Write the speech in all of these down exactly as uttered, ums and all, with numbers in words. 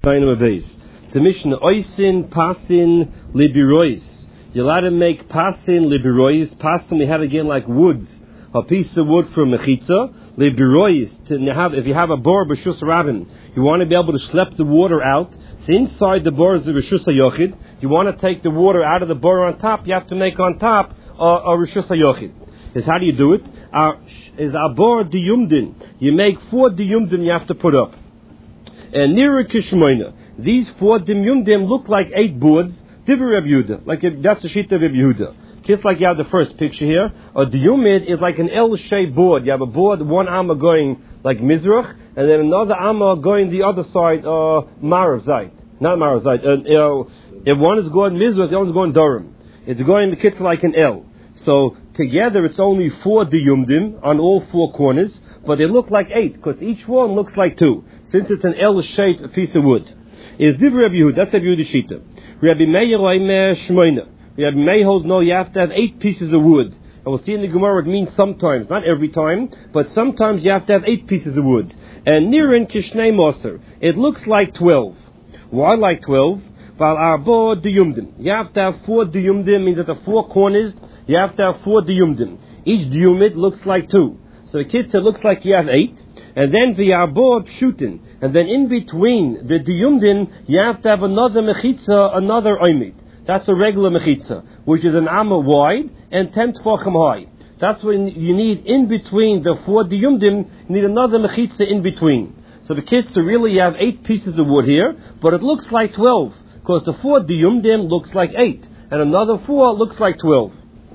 The Mishnah Oisin Pasin Libirois. You're allowed to make Pasin Libirois. Pasin we have again like woods. A piece of wood from Mechitza. Libirois. To have, if you have a bor b'shus rabin, you want to be able to schlep the water out. So inside the bor is the Rishus HaYochid. You want to take the water out of the bor on top. You have to make on top a, a Rishus HaYochid. Is how do you do it? Uh, is a bor diyumdin. You make four diyumdin you have to put up. And nearer Kishmoina. These four dimyumdim look like eight boards. Divrei Reb Yehuda, like if, that's the sheet of Reb Yehuda. Just like you have the first picture here. A diyumid is like an L-shaped board. You have a board, one amma going like Mizrach, and then another amma going the other side, uh, Marav side. Not Marav side. Uh, you know, if one is going Mizrach, the other is going Durham. It's going the kids like an L. So together it's only four diyumdim on all four corners, but they look like eight because each one looks like two. Since it's an L-shaped piece of wood. Is Divrei Reb Yehuda, that's Reb Yehuda Shita. Rabbi Meir Oimer Shmoina. Rabbi Meir holds no, you have to have eight pieces of wood. And we'll see in the Gemara it means sometimes, not every time, but sometimes you have to have eight pieces of wood. And Nirin Kishnei Moser, it looks like twelve. Why like twelve? Val Arbo Diyumdim. You have to have four Diyumdim, means at the four corners, you have to have four Diyumdim. Each Diyumid looks like two. So the kitzah looks like you have eight. And then the Arbo Pshutin. And then in between the diyumdin, you have to have another mechitza, another oimid. That's a regular mechitza, which is an amma wide and ten tvachim high. That's when you need in between the four diyumdim, you need another mechitza in between. So the kitzah really you have eight pieces of wood here, but it looks like twelve, because the four diyumdim looks like eight, and another four looks like twelve.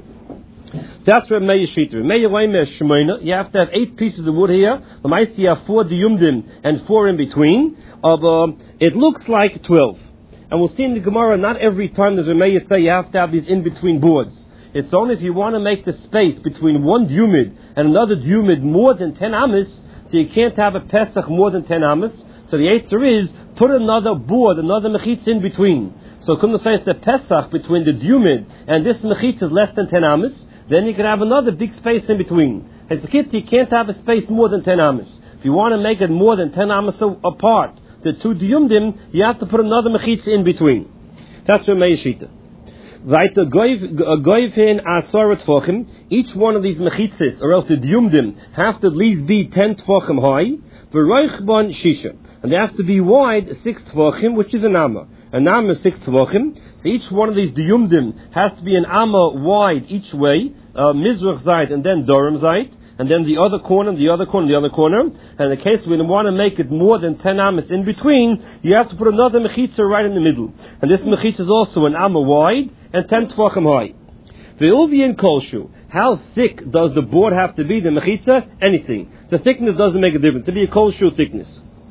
That's where Meir Shita. Meir Oimer Shmoina. You have to have eight pieces of wood here. The mice you have four diyumdim and four in between. Of uh, it looks like twelve. And we'll see in the Gemara. Not every time does Meir say you have to have these in between boards. It's only if you want to make the space between one diyumid and another diyumid more than ten amas. So you can't have a Pesach more than ten amas. So the answer is put another board, another mechitz in between. So come to say it's the Pesach between the diyumid and this mechitz is less than ten amas. Then you can have another big space in between. As a kid, you can't have a space more than ten amas. If you want to make it more than ten amas apart, the two diyumdim, you have to put another mechitza in between. That's what Meir Shita. Weiter, goivhin asarat tvachim. Each one of these mechitzas, or else the diyumdim, have to at least be ten tvachim high. V'roichban shisha. And they have to be wide six tvachim, which is an amma. An amma is six tvachim. So each one of these diyumdim has to be an amma wide each way, uh, Mizrach Zayt and then Durham Zayt, and then the other corner, the other corner, the other corner. And in the case we want to make it more than ten ammas in between, you have to put another mechitza right in the middle. And this mechitza is also an amma wide and ten tvachim high. The Ulvian Kolshu, how thick does the board have to be, the mechitza? Anything. The thickness doesn't make a difference. It'll be a Kolshu thickness.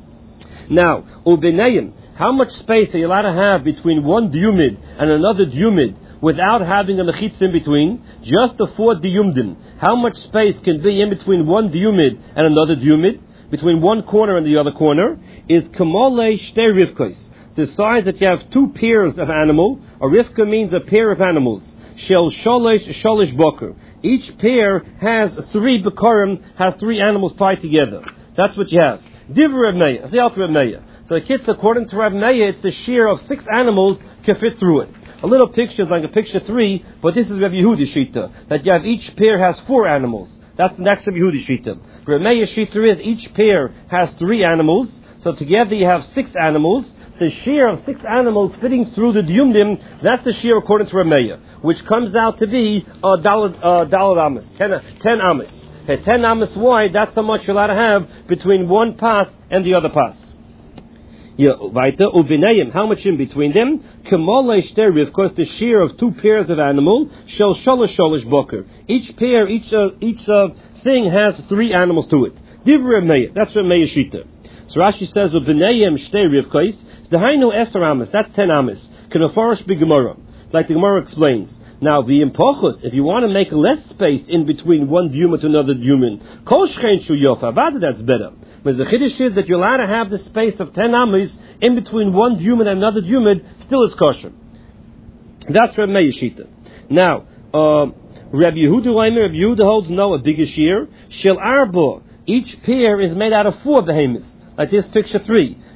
Now, Ubenayim, how much space are you allowed to have between one diyumid and another diyumid without having a mechitza in between? Just the four diyumdim. How much space can be in between one diyumid and another diyumid? Between one corner and the other corner is kamole shtei rivkos. The size that you have two pairs of animal. A rivka means a pair of animals. Shel sholish sholish boker. Each pair has three bekarim, has three animals tied together. That's what you have. Divrei Reb Meir. Say out Reb Meir. So the kids, according to Reb Meir, it's the shear of six animals can fit through it. A little picture is like a picture three, but this is Reb Yehuda Shita, that you have each pair has four animals. That's the next Reb Yehuda Shita. Reb Meir Shita is each pair has three animals, so together you have six animals. The shear of six animals fitting through the diyumdim, that's the shear according to Reb Meir, which comes out to be uh, dalad uh, dalad amas, ten, ten amas. Okay, ten amas wide, that's how much you're allowed to have between one pas and the other pas. Yeah, weiter, uvinayim, how much in between them? Kamolei shteri, of course, the shear of two pairs of animal, shel sholosh sholosh boker. Each pair, each uh, each uh, thing has three animals to it. Divrei Meir, that's what Meir Shita. So Rashi says, uvinayim shteri, of course, the hainu eser amas, that's ten amas. Kanafarish b'gemara, like the Gemara explains. Now, the impochus, if you want to make less space in between one diyumin to another diyumin, kol shchein shu yofa, that's better. But the chiddush is that you're allowed to have the space of ten amas in between one diyumin and another diyumin, still is kosher. That's Reb Meir Shita. Now, uh, Reb Yehuda Leimer, Reb Yehuda holds no, a bigger shear. Shel arba, each pair is made out of four behemoths, like this picture three.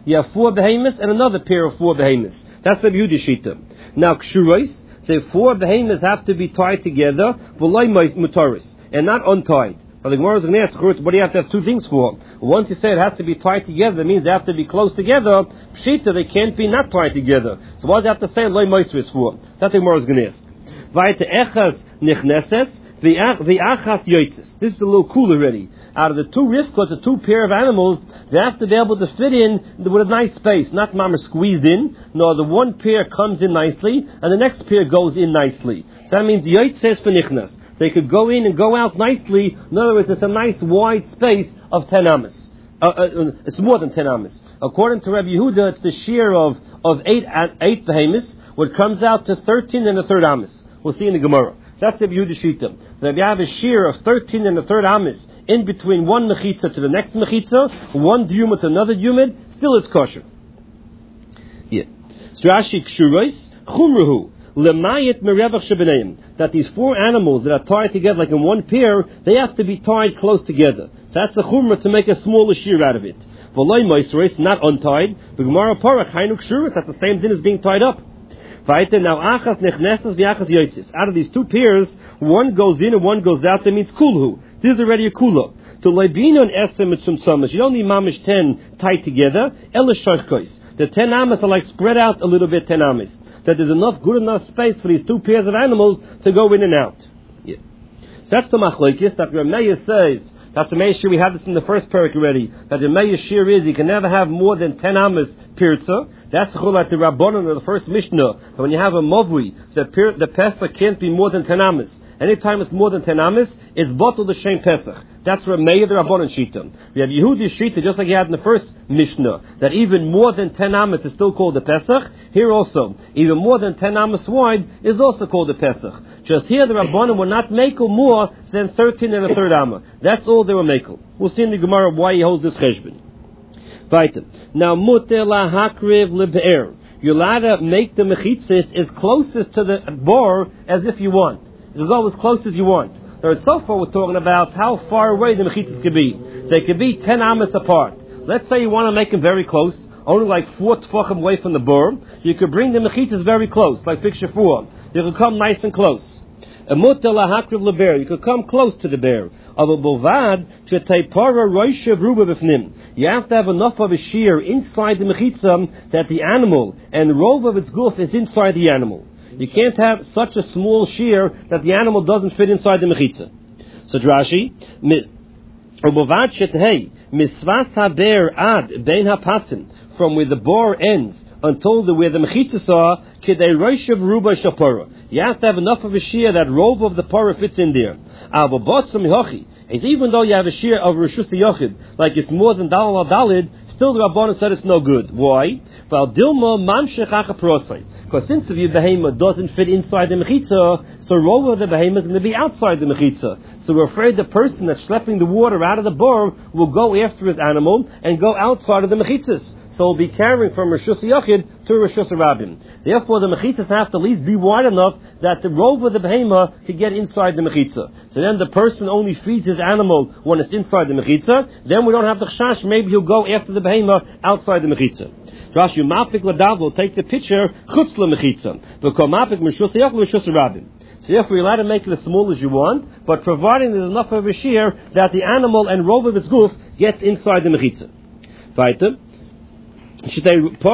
you have four behemoths and another pair of four behemoths. That's the Yehuda Shita. Now, Kshuros, say four behemoths have to be tied together, v'loi mutaris, and not untied. But the Gemara is going to ask, what do you have to have two things for? Once you say it has to be tied together, that means they have to be close together. Pshita, they can't be not tied together. So what do you have to say loi moisris for? That's the Gemara is going to ask. Vayte echas nichneses, v'achas yoitzes. This is a little cool already. Out of the two rifkos, the two pair of animals, they have to be able to fit in with a nice space, not mama squeezed in. No, the one pair comes in nicely, and the next pair goes in nicely. So that means yoitzes v'nichnes. They could go in and go out nicely. In other words, it's a nice wide space of ten amas. Uh, uh, it's more than ten amas. According to Rabbi Yehuda, it's the shear of, of eight eight behemoths, what comes out to thirteen and a third amas. We'll see in the Gemara. That's Rabbi Yehuda Shita. That you have a shear of thirteen and a third amas in between one mechitza to the next mechitza, one diumah to another diumah, still it's kosher. Yeah. Strashi kshuros chumruhu. That these four animals that are tied together like in one pair, they have to be tied close together. That's the chumrah to make a smaller shear out of it. Not untied. That's the same thing as being tied up. Now, out of these two pairs, one goes in and one goes out. That means kulhu. This is already a kula. To leibinon esem mit sumsamas. You don't need mamish ten tied together. The ten amas are like spread out a little bit. Ten amas. That there's enough, good enough space for these two pairs of animals to go in and out. Yeah. So that's the machlokes that Rameya says. That's the Meir shir. We had this in the first parak already. That the Meir shir is you can never have more than ten amas pirza. That's like the Rabbanon of the first Mishnah. That when you have a movui, the pir, the pesach can't be more than ten amas. Anytime it's more than ten amas, it's bottled the shem pesach. That's where Meir the Rabbanon shita. We have Yehudi shita just like you had in the first Mishnah. That even more than ten amas is still called the pesach. Here also, even more than ten amas wide is also called the pesach. Just here the Rabbanon will not make more than thirteen and a third amma. That's all they will make. We'll see in the Gemara why he holds this cheshbon. Vaitem. Now muter la hakriv lebe'er. You're allowed to make the mechitzis as closest to the bar as if you want. It'll go as close as you want. There, so far we're talking about how far away the mechitzas could be. They could be ten amas apart. Let's say you want to make them very close, only like four tefachim away from the bur. You could bring the mechitzas very close, like picture four. You could come nice and close. A muta lahakriv leber. You could come close to the bear. Of a bovad shetaypara roishev ruba b'fnim. You have to have enough of a shear inside the mechitza that the animal and the robe of its goof is inside the animal. You can't have such a small shear that the animal doesn't fit inside the mechitza. So Rashi, Obovad shetahei misvas haber ad bein hapasim, from where the bar ends until the where the mechitzas are, kidei roishev ruba shapara. You have to have enough of a shear that robe of the para fits in there. Avo botzam yochi, is even though you have a shear of rishus yochid, like it's more than dalal al dalid, still the Rabbanan said it's no good. Why? Because since the behemoth doesn't fit inside the mechitza, so roll of the behemoth is going to be outside the mechitza. So we're afraid the person that's schlepping the water out of the bar will go after his animal and go outside of the mechitzas. So we'll be carrying from Rishus Yachid to Rishus Rabbim. Therefore, the mechitzas have to at least be wide enough that the robe of the behemoth can get inside the mechitza. So then the person only feeds his animal when it's inside the mechitza. Then we don't have the chash. Maybe he'll go after the behemoth outside the mechitza. Rashi Mafik Ladav will take the picture chutz la mechitza. Because Mafik Rishus Yachid Rishus Rabbim. So therefore, you're allowed to make it as small as you want, but providing there's enough of a shear that the animal and robe of its goof gets inside the mechitza. Weiter. And it's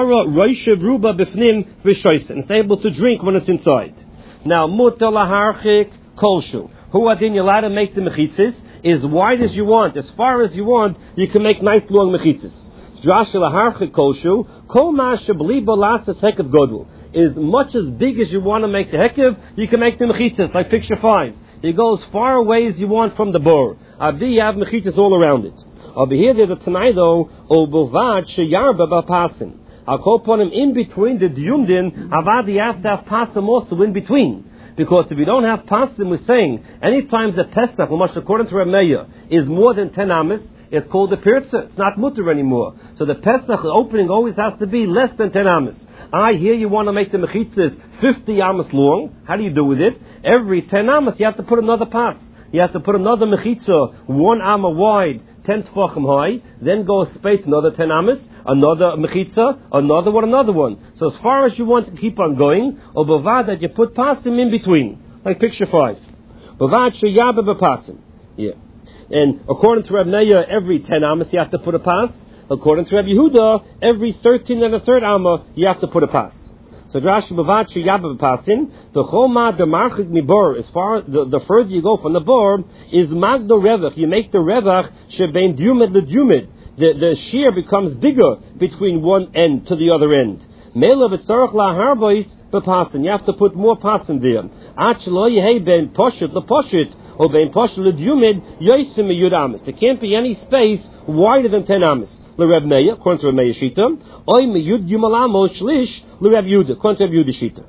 able to drink when it's inside. Now, mutar laharchik kolshu. Who adin you're allowed to make the mechitzis as wide as you want, as far as you want. You can make nice long mechitzis. Drash laharchik kolshu kol masha b'libo lasas hekev godul. As much as big as you want to make the hekev, you can make the mechitzis. Like picture five, you go as far away as you want from the bor. Abi you have mechitzis all around it. Over here there's a Tanai though, O Bovad Sheyarba Bapasim. I'll call upon him in between the Diyumdin, Avad you have to have Pasim also in between. Because if you don't have Pasim, we're saying, anytime the Pesach, much according to Rameya, is more than ten amas, it's called the Pirza. It's not Mutter anymore. So the Pesach opening always has to be less than ten amas. I hear you want to make the mechitzas fifty amas long. How do you do with it? Every ten amas you have to put another pas. You have to put another mechitza, one amma wide, ten tefachim high, then go a space another ten amas, another mechitza, another one, another one. So as far as you want to keep on going, or bavad that you put pasim in between, like picture five. Bavad sheyabe bepasim. Yeah. And according to Reb Meir, every ten amas you have to put a pas. According to Reb Yehuda, every thirteen and a third amma you have to put a pas. So Rashi bavad sheyabe bepasim. The choma the marchik mibor. As far the, the further you go from the bor is magdo revach. You make the revach shebein diumid ledumid. The the shear becomes bigger between one end to the other end. Mela v'tzarach laharbois bepasim. You have to put more pasim there. Ach lo yehei ben poshut leposhut. Or bein poshut ledumid yosim miyud amis. There can't be any space wider than ten amis. LeReb Meir, according to Reb Meir Shita, oy miyud yumalamo shlish LeReb Yehuda, according to Reb Yehuda Shita.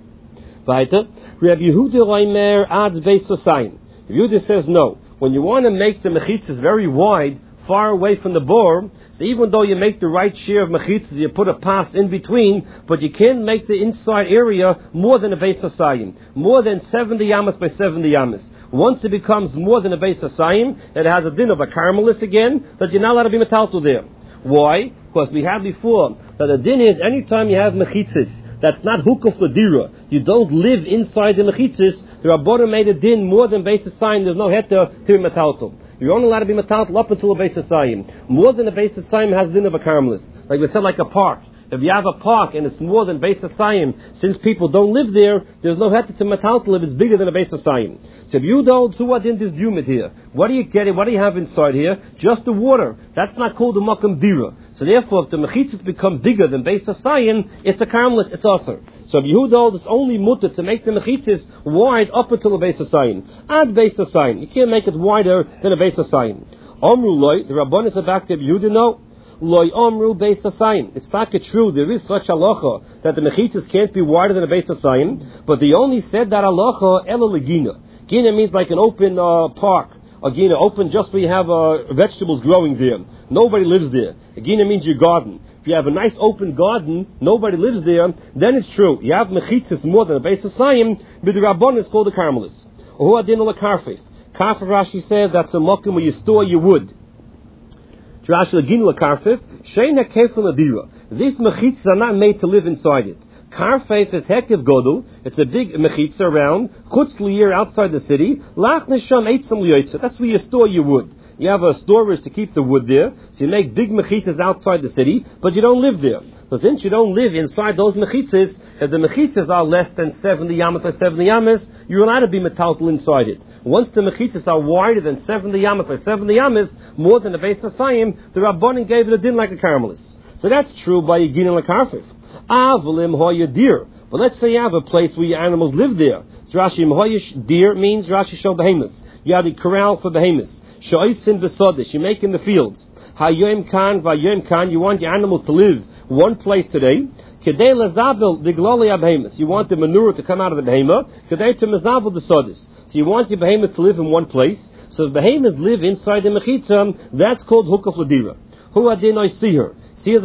Weiter, Reb Yehuda Oimer adds beis sayin. Reb Yehuda says no. When you want to make the mechitzas very wide, far away from the bor, so even though you make the right share of mechitzas, you put a pass in between, but you can't make the inside area more than a beis sayin, more than seventy yamas by seventy yamas. Once it becomes more than a beis sayin, it has a din of a caramelist again, that you're not allowed to be metaltal there. Why? Because we had before that the din is anytime you have mechitzas, that's not hukuf ladira. You don't live inside the mechitzas. The Rabbanan made a din more than beis sayin. There's no heter to be metaltal. You're only allowed to be metaltal up until a beis sayin. More than a beis sayin has a din of a caramelist. Like we said, like a park. If you have a park and it's more than beis sayin, since people don't live there, there's no heter to metaltal if it's bigger than a beis sayin. So if you don't, so what in this humid here? What do you get? What do you have inside here? Just the water. That's not called a makam dira. So therefore, if the mechitzas become bigger than beis sayin, it's a caramelist, it's aser. So if Yehuda, it's only mutter to make the mechitzas wide up until a beis sayin. Add beis sayin. You can't make it wider than a beis sayin. Omru loy, the Rabbanan said back to Yehuda, no. Loy omru beis sayin. It's not true. There is such halacha that the mechitzas can't be wider than a beis sayin, but they only said that halacha ela legina. Gina means like an open uh, park. A gina open just where you have uh, vegetables growing there. Nobody lives there. A gina means your garden. If you have a nice open garden, nobody lives there, then it's true. You have mechitzas more than a beis sayin, but the Rabbanan is called a caramelist. Or who adin la karfif. Karfif, Rashi says, that's a mokum where you store your wood. Rashi legin la karfif, shein hakefel adira. These mechitzas are not made to live inside it. Karfif is hekev godel. It's a big mechitza around. Chutz liyir outside the city. Lach nesham eitzam liyoytza. That's where you store your wood. You have a storage to keep the wood there. So you make big mechitzas outside the city, but you don't live there. So since you don't live inside those mechitzas, if the mechitzas are less than seventy yamas by seventy yamas, you're allowed to be metaltal inside it. Once the mechitzas are wider than seventy yamas by seventy yamas, more than the beis sayin, the Rabbanan gave it a din like a caramelist. So that's true by Yegin and Lakarfif. Avalim hoya deer. But let's say you have a place where your animals live there. So Rashi hoyish deer means Rashi shel behemoths. You have the corral for behemoths. Shoisin v'sodish. You make in the fields. Hayoim kan v'ayoim kan. You want your animals to live one place today. Kedei lezabil digloli behemoths. You want the manure to come out of the behemoth. Kedei to mezabil the sodish. So you want your behemoths to live in one place. So the behemoths live inside the mechitza. That's called hukaf ladira. Hu adin oisiher.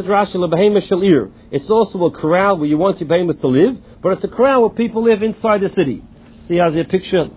It's also a corral where you want your behemoths to live, but it's a corral where people live inside the city. See how's your picture?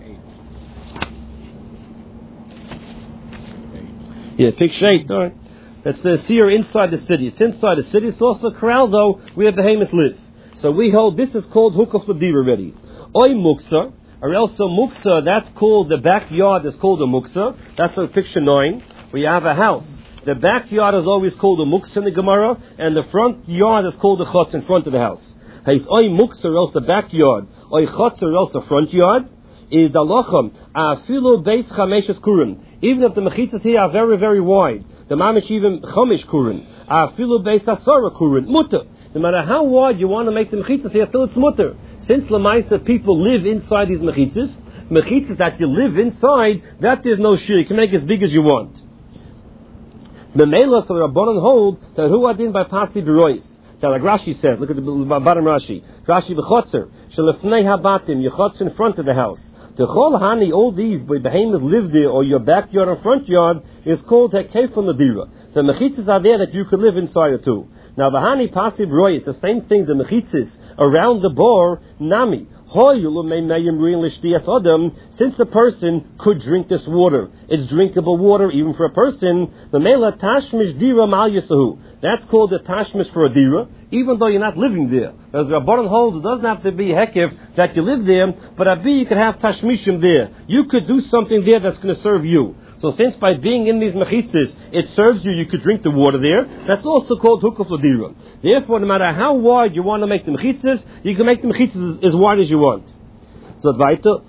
Yeah, picture eight. All right. That's the seer inside the city. It's inside the city. It's also a corral, though, where behemoths live. So we hold this is called hukaf ladira already. Oy muksa, or else a muksa, that's called, the backyard is called a muksa. That's a picture nine, where you have a house. The backyard is always called a muksa in the Gemara, and the front yard is called a chutz in front of the house. He's oy muksa or else the backyard, oy chutz or else the front yard, is the lochem, afilu beis chameshes kurim. Even if the mechitzas here are very, very wide, the mamish even chamesh kurim, afilu beis asara kurim, mutter. No matter how wide you want to make the mechitzas here, still it's mutter. Since Lamaisa people live inside these mechitzas, mechitzas that you live inside, that there's no shir. You can make as big as you want. The Mela, so the Rabbanan hold that who adin by pasi b'rois. So like Rashi says, look at the bottom Rashi. Rashi b'chotzer, shelefnei habatim, your chotzer in front of the house. The chol hani, all these, by behemoths live there, or your backyard or front yard, is called hekef from the dira. The mechitzas are there that you could live inside it too. Now the hani pasi b'rois, the same thing, the mechitzas around the bor, nami. Since a person could drink this water, it's drinkable water even for a person. That's called the tashmish for a dira, even though you're not living there. As Rabbanan holds, it doesn't have to be hekif that you live there, but abi you could have tashmishim there. You could do something there that's going to serve you. So since by being in these mechitzas, it serves you, you could drink the water there, that's also called hukuf l'dira. Therefore, no matter how wide you want to make the mechitzas, you can make the mechitzas as, as wide as you want. So weiter,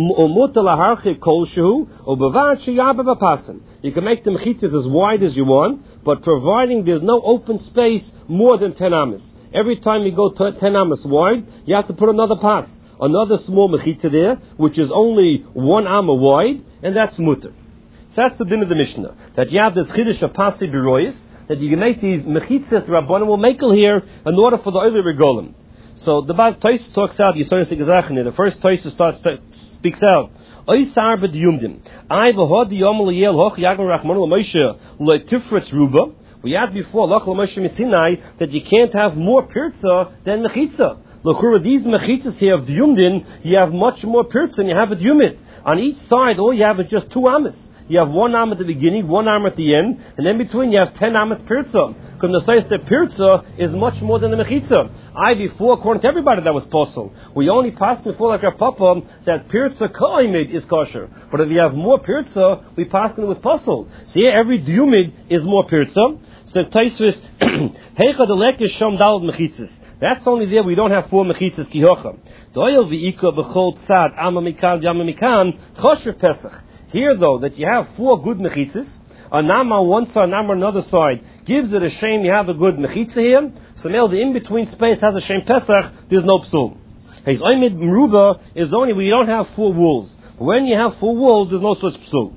you can make the mechitzas as wide as you want, but providing there's no open space more than ten amas. Every time you go to ten amas wide, you have to put another pas, another small mechitza there, which is only one amma wide, and that's mutter. So that's the din of the Mishnah, that you have this chiddush of pasi biroyis, that you can make these mechitzas, the Rabbanim will make here in order for the oily regolim. So the Baz Tais talks out, the first Tais starts speaks out. Oisar b'diyumdim. I v'hod yom l'yel hoch yagam rachmanu l'moshe l'tifretz ruba. We had before Lach l'moshe misinai that you can't have more pirza than mechitza. L'chura these mechitzas here of diyumdin, you have much more pirza than you have at yumit. On each side, all you have is just two amas. You have one arm at the beginning, one arm at the end, and in between you have ten amas pirza. Because the says that pirza is much more than the mechitza. I before, according to everybody, that was possible. We only passed before like our papa that pirza ka'imid is kosher. But if you have more pirza, we passed it with possible. So here every diumid is more pirza. So Taisvis, heicha delek is shom dalad mechitzas. That's only there we don't have four mechitzas kihocha. Doyel v'ika b'chol tzad amma mikan yama mikan kosher pesach. Here, though, that you have four good mechitzas, a nama on one side, a nama on another side, gives it a shame you have a good mechitza here. So now the in-between space has a shame pesach, there's no psul. His oimid meruba is only when you don't have four walls. When you have four walls, there's no such psul.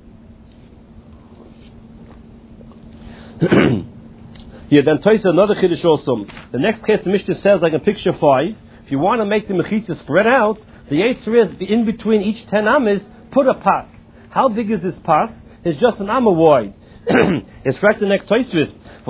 Here, then Taisa another chiddush also. The next case the Mishnah says, like in picture five, if you want to make the mechitza spread out, the yetzer is in between each ten amas, put a pas. How big is this pas? It's just an amma wide. It's correct the next Taisvis.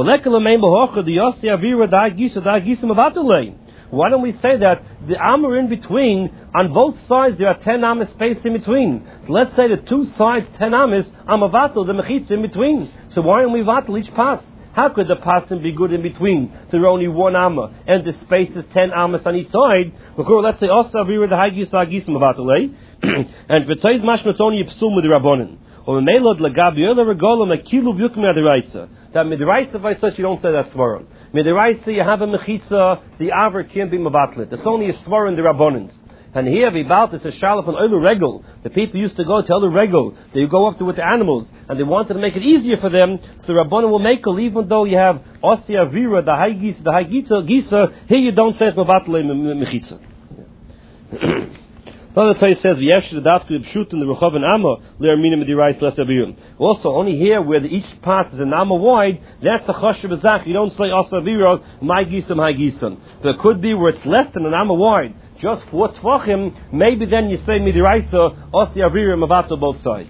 Why don't we say that the amma in between, on both sides there are ten amas space in between. So let's say the two sides ten amas, amma vatal, the mechitza in between. So why don't we vatal each pas? How could the pasim be good in between? There are only one amma, and the space is ten amas on each side. Let's say also avira the hagis lagis mavatale, and v'tayz mashmas only psul with the rabbonin. Or melod lagabi ola regolam a kilu v'yukim adiraisa. That midiraisa v'aysa you don't say that svaron. Midiraisa you have a mechitza, the aver can't be mavatlet. It's only a svaron the rabbonins. And here, about this is shalaf and oilu regel. The people used to go tell the regel. They go up to with the animals, and they wanted to make it easier for them. So the rabbanon will make it, even though you have ostia vira, the high gisa, the high gisa, gisa. Here you don't say it's mavatle mechitza. Another place says v'yesh the dafku b'shut in the rechav and amma le'armina medirais less abiyum. Also, only here where the, each part is an amma wide, that's a chashav bezach. You don't say asa vira, my gisa, my gisa. But it could be where it's less than an amma wide. Just four tvachim, maybe then you say midiraisa, osi avirim avato both sides.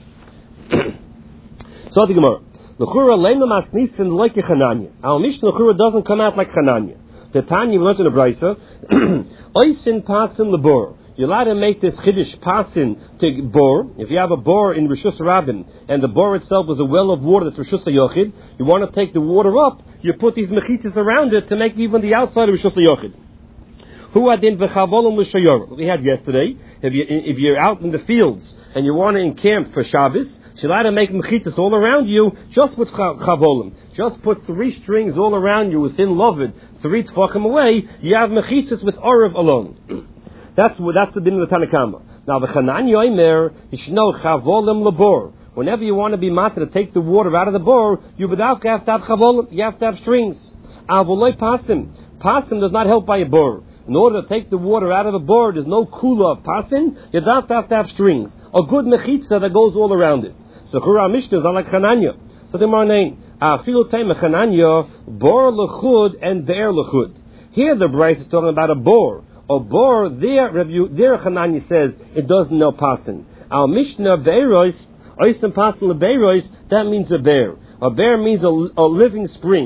So the Gemara, l'chura leina masnisin like a Chananya. Our Mishnah l'chura doesn't come out like Chananya. The Tanya we learned in the Brisa, oisin pasin lebor. You're allowed to make this chiddush pasin to bor. If you have a bor in Rishus Rabin, and the bor itself is a well of water that's Rishus Yochid, you want to take the water up, you put these mechitzas around it to make even the outside of Rishus Yochid. Who had in v'chavolim l'shayor? We had yesterday. If you if you're out in the fields and you want to encamp for Shabbos, you're allowed to make mechitas all around you. Just with chavolim, just put three strings all around you within loved, three tefachim away. You have mechitas with orav alone. That's that's the din of the Tanakama. Now the Chanan Yoimer, you should know chavolim labor. Whenever you want to be matzah to take the water out of the bor, you would have to have chavolim. You have to have strings. Avoloi pasim. Pasim does not help by a bor. In order to take the water out of the bor, there's no kula of pasin, you have to have to have strings. A good mechitza that goes all around it. So Chura Mishnah is not like Chananya. So the name, Afilu Tema Chananya, bor lechud and be'er lechud. Here the Bryce is talking about a bor. A bor, there, review, there Chananya says, it doesn't know pasin. Our Mishnah be'erois, oisim pasin lebe'erois, that means a bear. A bear means a, a living spring.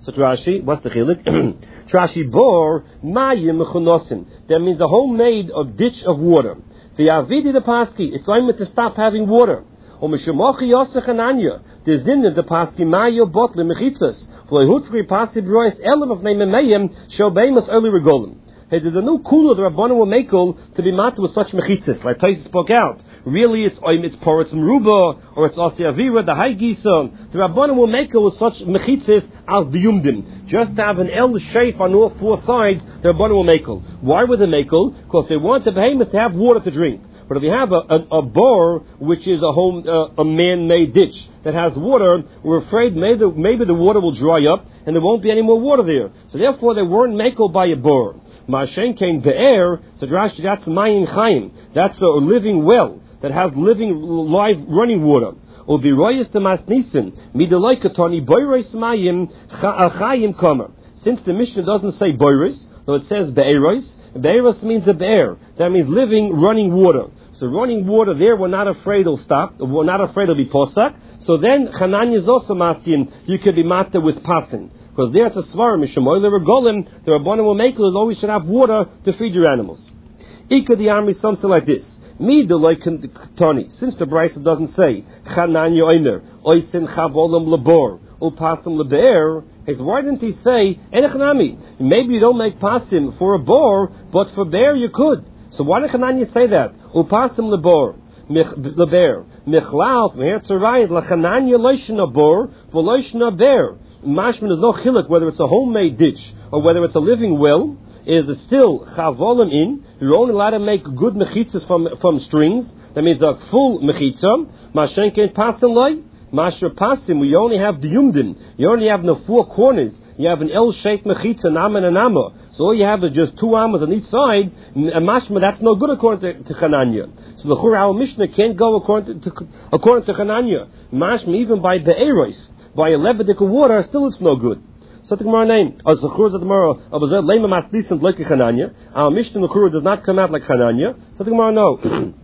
So Rashi, what's the chilik? Rashi bor mayim mechunosim. That means a homemade of ditch of water. The avidi the paski. It's only to stop having water. Or mishemochi yosech ananya. The zinne the paski mayo botle mechitzas. V'lehutri pasi brois elam of neimemeyim shel beimus early regolim. Hey, there's a new cooler the Rabbanan will make to be matter with such mechitzas. Like Tyson spoke out. Really, it's it's poritz meruba or it's asi avira the high gison. The Rabbanan will make with such mechitzas as the yumdim. Just to have an el shape on all four sides, the Rabbanan will make. Why would they make? Because they want the behemoth to have water to drink. But if you have a, a, a bore, which is a home, uh, a man-made ditch that has water, we're afraid maybe, maybe the water will dry up and there won't be any more water there. So therefore, they weren't makel by a bore. Ma'ashen came be'er, so Rashi, that's mayin chayim. That's a living well that has living, live, running water. Or biroyis the masnisin, midelaikatoni boiris mayim chayim kamer. Since the Mishnah doesn't say boiris, though it says be'eros, be'eros means a be'er. That means living, running water. So running water there, we're not afraid it'll stop. We're not afraid it'll be posak. So then, Chananya is also maskin. You could be matter with pasin. Because there it's a svarim, mishamoy leregolim, the Rabbanan will make it, always should have water to feed your animals. Ika the army, something like this. Mi deloy tani. Since the Brisa doesn't say, Chananya oimer, oisin chavolim lebor, upasim lebe'er, Hey, so why didn't he say, Enechanami? Maybe you don't make pasim for a bor, but for bear you could. So why did Chananya say that? Upasim lebor, lebear. Michlav, mehertzarayit, lachananya loishna bor, v'loishna bear. Mashman is no chiluk whether it's a homemade ditch or whether it's a living well. Is still chavolim in. You're only allowed to make good mechitzas from from strings. That means a full mechitza. Mashen can't pass in light. Masher pasim. We only have the yumdim. You only have the four corners. You have an L-shaped mechitza, nama and nama. So all you have is just two amas on each side. And mashma, that's no good according to, to Chananya. So the Chur our Mishnah can't go according to, to according to Chananya. Mashma, even by the eros, by a lebedik of water, still it's no good. So the Gemara name, as the Chur of the Gemara, Abazar Lema Maslisant like Chananya. Our Mishnah in the Chur does not come out like Chananya. So the Gemara no.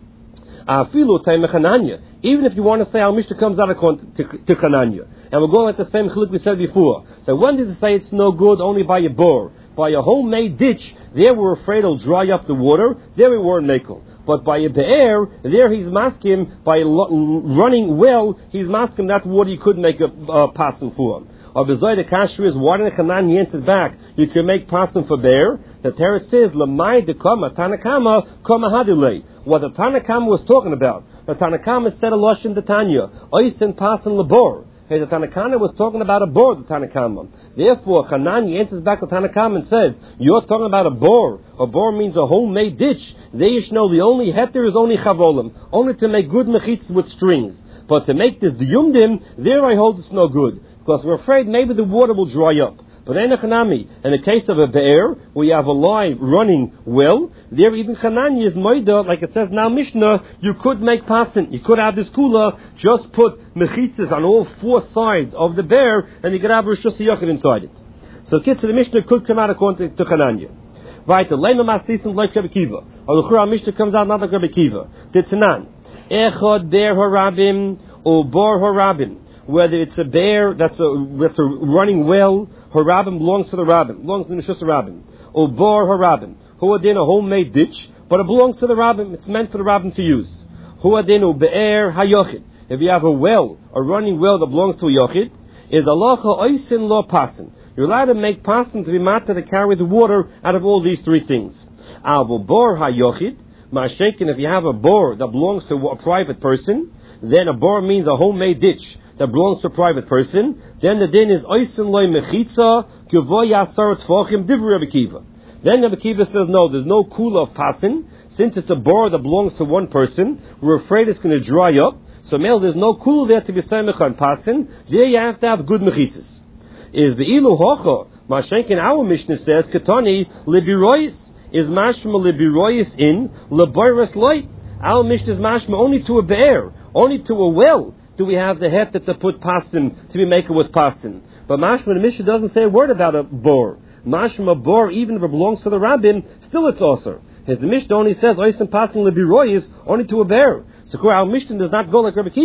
Afilu time Chananya. Even if you want to say our Mishnah comes out according to, to Chananya, and we're going like the same chiluk we said before. So when did it say it's no good only by a bore? By a homemade ditch, there we're afraid it'll dry up the water. There we weren't makel. But by a be'er, there he's masking, by lo- running well, he's masking that water you couldn't make a uh, passing for. Or bezoy the kasher is, why did Chananya answer back? You can make passing for bear. The Torah says, Lamai de kama, Tanakama, kama hadilei. What the Tanakama was talking about. The Tanakama said a lashon the Tanya. Oisen passing labor. Hey, the Tanakama was talking about a bor, the Tanakama. Therefore, Chananya answers back to Tanakama and says, you're talking about a bor. A bor means a homemade ditch. They should know the only heter is only chavolim. Only to make good mechitzas with strings. But to make this the yumdim, there I hold it's no good. Because we're afraid maybe the water will dry up. But in the case of a be'er, we have a live running well, there even Chananya is moida, like it says now Mishnah, you could make pasin, you could have this kula, just put mechitzas on all four sides of the bear, and you could have Rosh Hashanah inside it. So kids, the Mishnah could come out according to Chananya. Right, the Lema Maslisim like Rabbi Kiva. Or the Chura Mishnah comes out not like Rabbi Kiva. The Tanan. Echod bear harabim, or bor harabim. Whether it's a bear that's a, that's a running well, harabim belongs to the rabbin, belongs to the Nishus rabbin. Or bor harabim, who adin a homemade ditch, but it belongs to the rabbin. It's meant for the rabbin to use. Who adin u be'er hayochid. If you have a well, a running well that belongs to a yochid, is alacha oisin lo pasin. You're allowed to make pasin to be matter to carry the water out of all these three things. Avo bor hayochid, ma'ashekin, if you have a bor that belongs to a private person, then a bor means a homemade ditch that belongs to a private person. Then the din is oisin loy mechitza kivoy yasar tzvachim divrei Rabbi Kiva. Then Rabbi Kiva says no, there's no kula of pasin. Since it's a bor that belongs to one person, we're afraid it's going to dry up. So male, there's no kula there to be samech on pasin. There you have to have good mechitzas. Is the ilu hocha mashenkin our Mishnah says katani libiroyis is mashma libiroyis in laboris light. Our Mishnah is mashma only to a bear, only to a well. Do we have the hefta to put pasim, to be maker with pasim? But mashma, the Mishnah doesn't say a word about a bor. Mashma bor, even if it belongs to the rabbin, still it's also. As the Mishnah only says, oisim pasim lebiroyis, only to a bear. So our Mishnah does not go like Rabbi Kiva.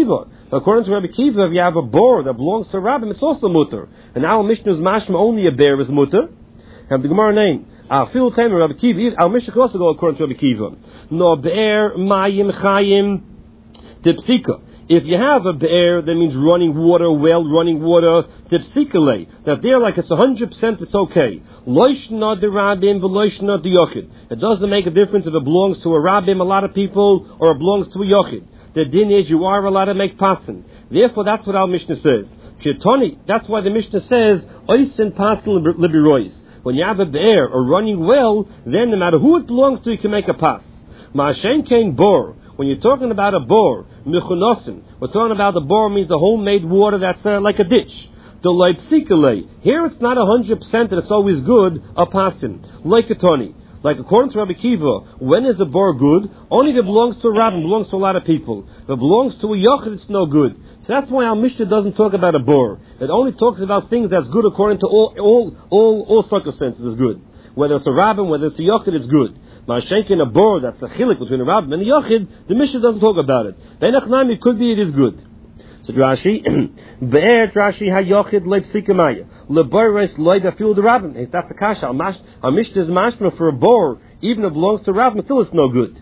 According to Rabbi Kiva, if you have a boar that belongs to a rabbim, it's also mutter. And our Mishnah is mashma only a bear is mutter. Have the Gemara name. Our field time Rabbi Kiva. Our Mishnah can also go according to Rabbi Kiva. No bear mayim chayim dipsika. If you have a bear, that means running water, well running water, dipsikale, that there like it's a hundred percent, it's okay. Loishna the rabbim, v'loishna the yochid. It doesn't make a difference if it belongs to a rabbim, a lot of people, or it belongs to a yochid. The din is you are allowed to make pasin. Therefore, that's what our Mishnah says. Kitoni, that's why the Mishnah says, oisin pasin libirois. When you have a bear or running well, then no matter who it belongs to, you can make a pass. Ma'ashen kain bor. When you're talking about a bor, michunosim, we're talking about the bor means the homemade water that's uh, like a ditch. The leipsikale. Here it's not a hundred percent that it's always good, a pasin. Like a toni. Like according to Rabbi Kiva, when is a bor good? Only if it belongs to a rabbin, belongs to a lot of people. If it belongs to a yochid, it's no good. So that's why our Mishnah doesn't talk about a bor. It only talks about things that's good according to all all all, all circumstances is good. Whether it's a rabbin, whether it's a yochid, it's good. Ma'ashenk in a bor, that's a chilik between a rabbin and a yochid, the Mishnah doesn't talk about it. Benachnami, it could be it is good. So Rashi, Be'er Rashi hayochid leipsikamaya leboires loidafil the rabbin. That's the kasha. Our Mishnah is mashma for a bor, even if it belongs to rabbin, still it's no good.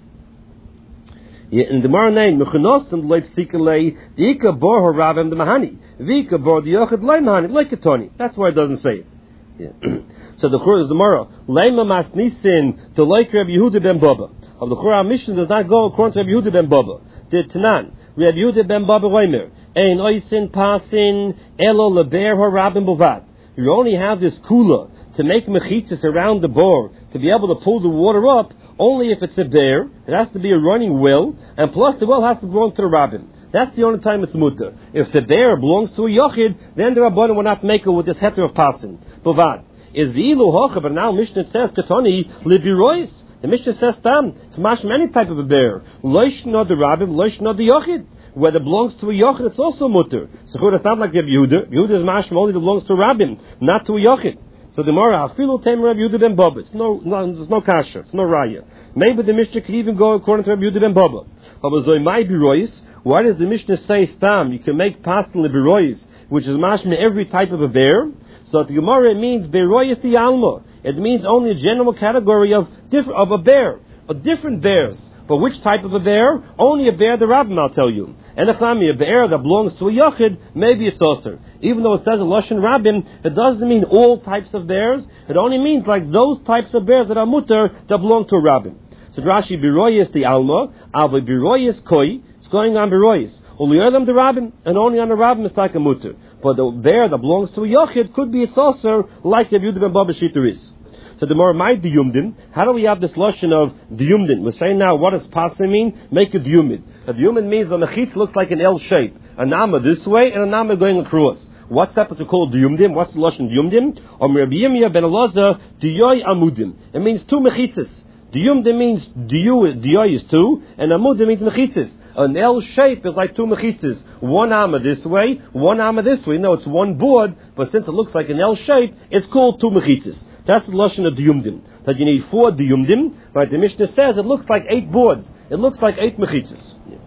Yeah, in the Gemara name, mechunosim leipsikalei the bor harabbim the mahani vika bor the yochid leimahani like a toni. That's why it doesn't say it. Yeah. So the Chur is the Gemara leima masnisin to like Rabbi Yehuda ben Baba. Of the Chur, our Mishnah does not go according to Rabbi Yehuda ben Baba. The Tanan Rabbi Yehuda ben Baba Reimer. Ein oisin pasin elo leber harabim bovad. You only have this kula to make mechitzas around the bor to be able to pull the water up only if it's a bear. It has to be a running well, and plus the well has to belong to the rabbin. That's the only time it's mutter. If the bear belongs to a yochid, then the rabbanon will not make it with this heter of pasin bovad. Is the ilu hocha? But now Mishnah says katoni libirois. The Mishnah says tam to mashma any type of a bear. Loish not the rabbin, loish not the yochid. Whether it belongs to a yochid, it's also mutter. So it's not like Rabbi Yehuda. Yehuda's mashma only belongs to a rabbin, not to a yochid. So the Mara afilu tem Rabbi Yehuda ben Baba. It's no, no, there's no kasha. It's no raya. Maybe the Mishnah could even go according to Rabbi Yehuda ben Baba. But zoy my birois. Why does the Mishnah say stam? You can make pasin birois, which is mashma every type of a bear. So the Gemara it means birois the alma. It means only a general category of different of a bear, of different bears. But which type of a bear? Only a bear the rabbin, I'll tell you. And a chami, a bear that belongs to a yochid, maybe it's osir. Even though it says a lashon rabbin, it doesn't mean all types of bears. It only means like those types of bears that are mutter that belong to a rabbin. So Rashi biroyis the alma, alva biroyis koi. It's going on biroyis. Only them the rabbin, and only on the rabbin it's like a mutter. But the bear that belongs to a yochid could be its osir, like the Yehuda ben Baba Shita is. So the more my diyumdin, how do we have this lashon of diyumdin? We're saying now, what does pasim mean? Make a diyumid. A diyumid means the mechitz looks like an L shape. A nama this way and a nama going across. What's that to call diyumdim? What's the lashon diyumdim? Or Rabbi Yirmiyah ben Elazar, diyoy amudim. It means two mechitzas. Diyumdim means diyu, diyoy is two, and amudim means mechitzas. An L shape is like two mechitzas. One amma this way, one amma this way. No, it's one board, but since it looks like an L shape, it's called two mechitzas. That's the lashon of diyumdim. That you need four diyumdim. Right? The Mishnah says it looks like eight boards. It looks like eight mechitzas. Yeah.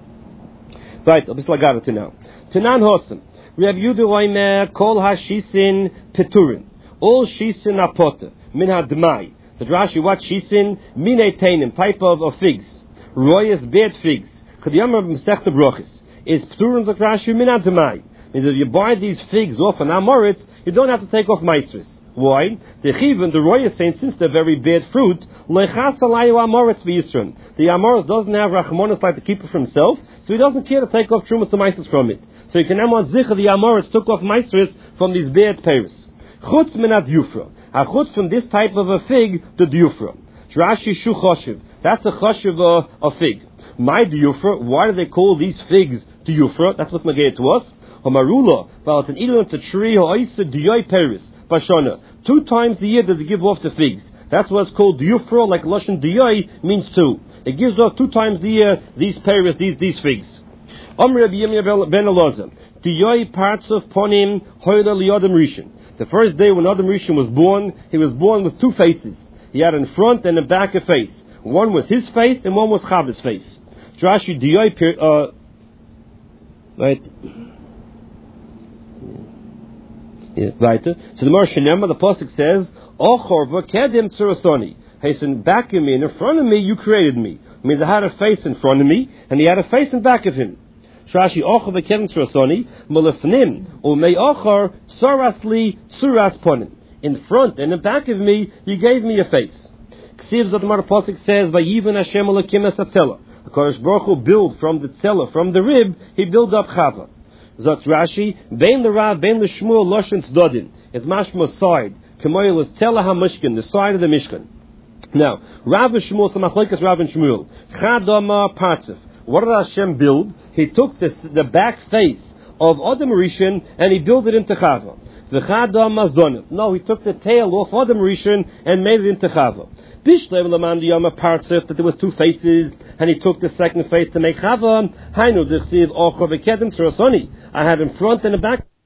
Right. I'll be slagara to now. Tanan hosam. Rabbi Yehuda Oimer kol hashisin peturin. All shisin apota min hadmai. The Rashi what shisin mine tainim type of, of figs. Royas bad figs. Kadiyamar b'mesechta brochis is peturin like Rashi min hadmai. Means if you buy these figs off an amoritz, you don't have to take off maestris. Why? The chivin, the royal saying, since they're very bad fruit, lechas alayu amoritz v'yisron. The amoritz doesn't have rachmanis like to keep it for himself, so he doesn't care to take off trumas and maestris from it. So you can now zicha the amoritz took off maestris from these bad peiros. Chutz minat yufra. A chutz from this type of a fig, the yufra. Rashi shu choshev. That's a choshev uh, a fig. My yufra. Why do they call these figs the yufra? That's what's negated to us. Hamarula. Well, it's an ilan, it's a tree. Ha'isa diyoy peiros. Bashana. Two times a year does it give off the figs. That's what's called diyufra, like lashon diyoy means two. It gives off two times a year these peiros, these these figs. Amr Rabbi Yirmiyah ben Elazar. Diyoy parts of ponim hoyla liyadam rishon. The first day when Adam Rishon was born, he was born with two faces. He had in front and in back a face. One was his face and one was Chava's face. Rashi diyoy uh Right? Yeah, weiter. So the Moshe Nema, the Pasuk says, Ochor v'kedim surasoni. Hasten back of me and in front of me, you created me. It means I had a face in front of me, and he had a face in back of him. Shashi Ochor v'kedim surasoni, Mulefnim, Umei Ochor, Sarasli, Suras ponim. In front and in back of me, you gave me a face. Ksiv Zotmar Pasuk says, Vayivan Hashem Elokim Esatzela. HaKadosh Baruch Hu build from the tzela, from the rib, he built up Chava. Zot Rashi, Bein the Rav, Bein the Shmuel, Loshen Tzodin. It's mashma side. Kemoyel is Tzela HaMishkan, the side of the Mishkan. Now, Rav and Shmuel, so Machlokes Rav and Shmuel. Chadama Partzef. What did Hashem build? He took this, the back face of Adam Rishon and he built it into Chava. V'chadama Zonim. No, he took the tail off Adam Rishon and made it into Chava. Bishlev Laman Diyama Partzef, that there was two faces, and he took the second face to make Chava. Hainu D'chsiv Ochor V'kedim Surasoni. I had in front and in back.